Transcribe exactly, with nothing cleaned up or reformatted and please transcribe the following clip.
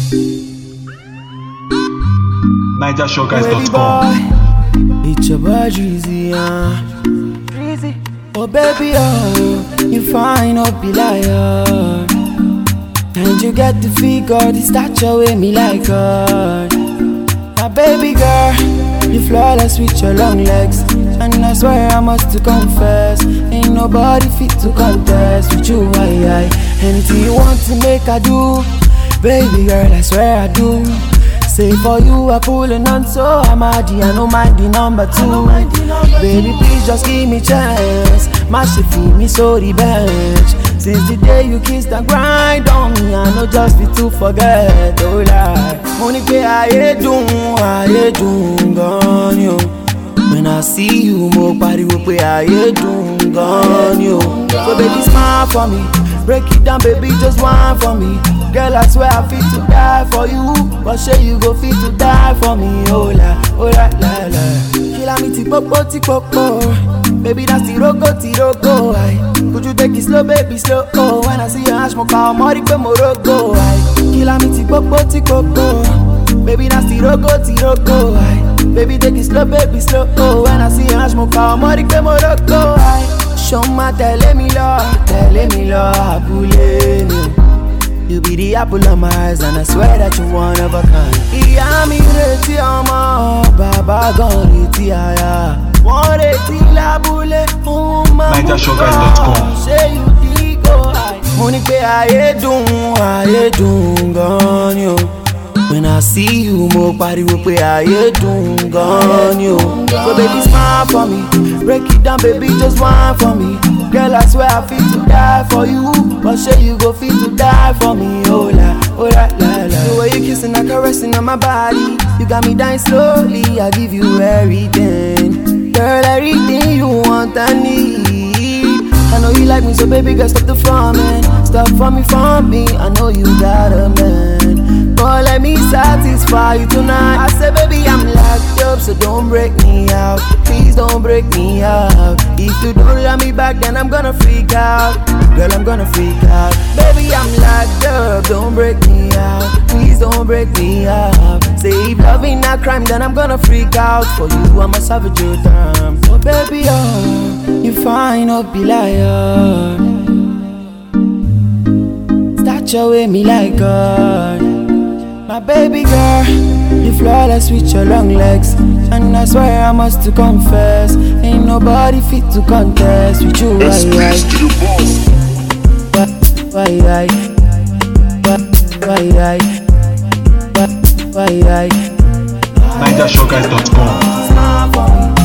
Niger Showguys dot com. It's your boy Drizzy, uh. Drizzy. Oh baby, oh, you fine, oh be liar. And you get the figure, the stature with me like her. My baby girl, you flawless with your long legs. And I swear I must to confess, ain't nobody fit to contest with you, I, I. Anything you want to make I do, baby girl, I swear I do. Say for you I pulling on so I'm addy, I don't mind the number two. Baby please just give me chance, mash it feel me so the bench. Since the day you kissed and grind on me, I know just be to forget, oh lie. Money pay I do, I do gone yo. When I see you, more body will pay I do gone yo. So baby smile for me, break it down baby just one for me. Girl, I swear I fit to die for you, but sure you go fit to die for me. Oh la, oh la la la. Kill me tipopo tipopo, baby that's tiroko tiroko. Could you take it slow, baby slow? Oh, when I see you, I smoke out more than Morocco. Kill me tipopo tipopo, baby that's tiroko tiroko. Baby take it slow, baby slow. Oh, when I see you, I smoke out more than Morocco. Show my tell me love, tell me love, abule. You be the apple of my eyes and I swear that you one of a kind. Iya mi reti ọmọ, baba gan reti aya. Wọ́n reti lábúlé fún mama. Niger Showguys dot com. Ṣé you dig go high? Mo ní pé ayé dùn, ayé dùn gan ni o. When I see you, mo pariwo pé ayé dùn gan ni o. So baby smile for me, break it down baby just one for me. Girl, I swear I fit to die for you, but sure you go fit to die for me. Oh la, oh la la la. The way you kissing and caressing on my body, you got me dying slowly. I give you everything, girl, everything you want and need. I know you like me, so baby girl, stop the fromming, stop for me, from me. I know you got a man, but let me satisfy you tonight. I said, baby, I'm locked up, so don't break me out. Please don't break me out. If you don't love me back, then I'm gonna freak out. Girl, I'm gonna freak out. Baby, I'm locked up, don't break me out. Please don't break me out. Say if loving not crime, then I'm gonna freak out. For you, I'm a savage your time. Oh baby, oh, you fine, oh be liar. Stature with me like God. My baby girl, you flawless with your long legs. And I swear I must to confess, ain't nobody fit to contest with you. Why, why, why, why, why, why, why, Niger Showguys dot com.